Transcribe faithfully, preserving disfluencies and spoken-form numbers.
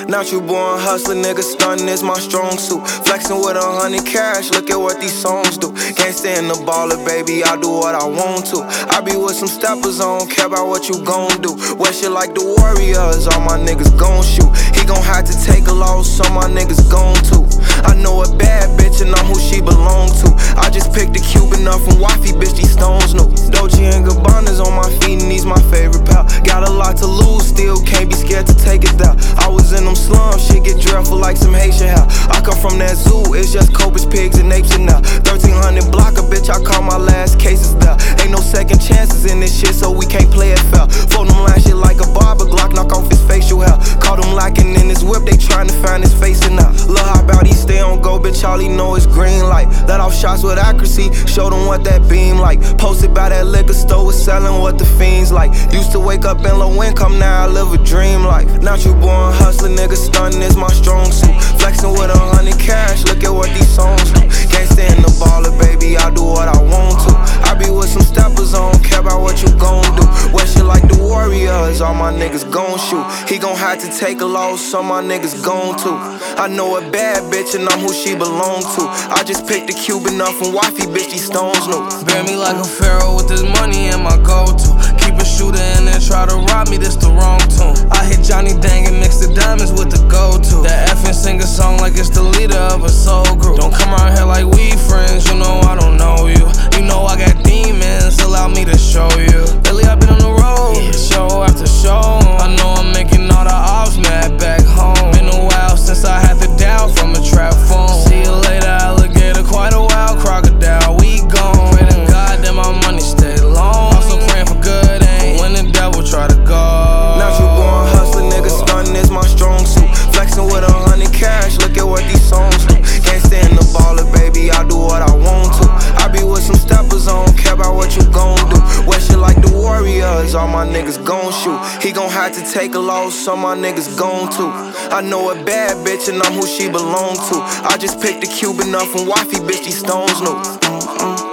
Not you born hustling, nigga, stunning is my strong suit. Flexing with a hundred cash, look at what these songs do. Can't stand the baller, baby, I do what I want to. I be with some steppers, I don't care about what you gon' do. Wear shit like the Warriors, all my niggas gon' shoot. He gon' have to take a loss, so my niggas gon' too. I know a bad bitch and I'm who she belong to. I just picked a Cuban up from wifey, bitch, these stones new. Dolce and Gabbana's on my feet and these my favorite pal. Got a lot to lose, still can't be scared to take it down. I was in them slums, shit get dreadful like some Haitian hell. I come from that zoo, it's just cobras, pigs, and apes and now. thirteen hundred block a bitch, I call my last cases there. Ain't no second chances in this shit, so we can't play it fair. Fold them line shit like a barber, Glock knock off his facial hair. Caught him lacking in his whip, they trying to find his face and now. Look how about he stay on go, bitch, all he know is green light. Let off shots with accuracy, show them what that beam like. Posted by that liquor store, was selling what the fiends like. Used to wake up in low income, now I live a dream life. Not you born hustling, nigga, stunning is my strong suit. Flexing with a hundred cash, look at what these songs do. Can't stand the baller, baby, I do what I want to. I be with some steppers, I don't care about what you gon' do. Wear shit like the Warriors, all my niggas gon' shoot. He gon' have to take a loss, so my niggas gon' too. I know a bad bitch and I'm who she belong to. I just picked a Cuban up from wifey, bitch, these stones new. Bear me like a pharaoh with this money and my go-to. Keep a shooter and then try to rob me, this the wrong tune. I hit Johnny Dang and mix the diamonds with the go-to. That F and sing a song like it's the leader of a soul group. Don't come around here like we friends, you know I don't know you. You know I got demons, allow me to show you. Lately I've been on the road, show after show. I know I'm making all the ops mad back home. Been a while since I had to dial from a trap phone. See you later, alligator, quite a while, crocodile, we gone. Pray to God that my money stay long. Also praying for good aim when the devil try to go. Not you born hustling, nigga, stunning is my strong suit. Flexing with a hundred cash, look at what these songs do. Can't stand the baller, baby, I do what I want to. I be with some steppers, I don't care about what you gon' do. Wear shit like the Warriors, all my niggas gon' shoot. He gon' have to take a loss, so my niggas gon' too. I know a bad bitch and I'm who she belong to. I just picked a Cuban up from wifey, bitch, these stones new. Mm-mm.